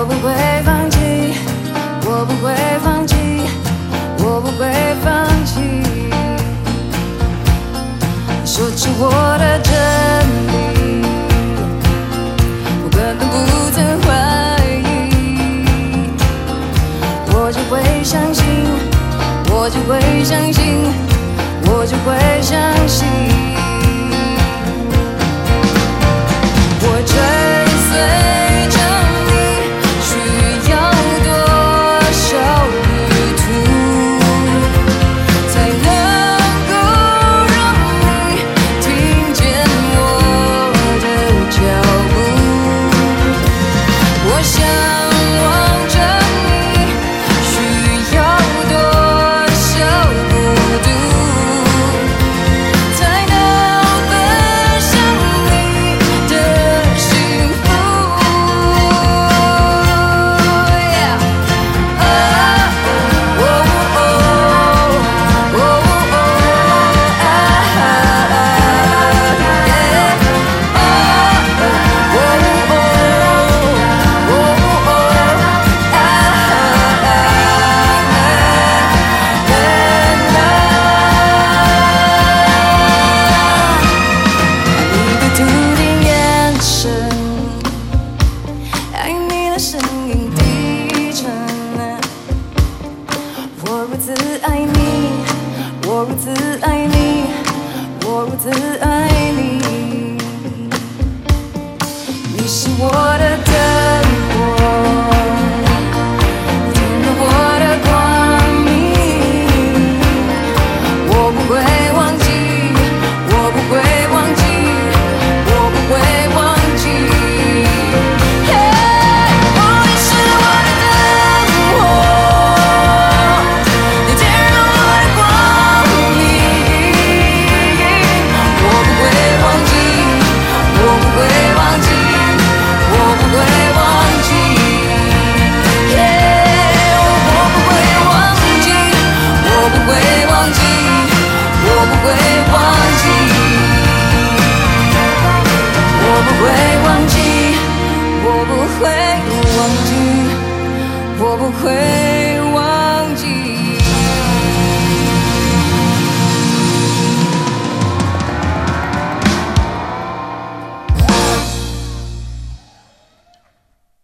不会放弃，我不会放弃，我不会放弃。说出我的真理，我根本不曾怀疑，我就会相信，我就会相信，我就会相信。我追随着你，需要多少旅途，才能够让你听见我的脚步？我向往着你，需要多少孤独，才能分享你的幸福？你的笃定眼神，爱你的声音低沉，我如此爱你，我如此爱你，我如此爱你。你是我的灯火，点亮我的光明。我不会忘记，我不会忘记，我不会忘记。你是我的灯火，你点亮我的光明。我不会忘记，我不会忘记，我不会忘记。我不会忘记，我不会忘记，我不会忘记，我不会忘记，我不会忘记，我不会。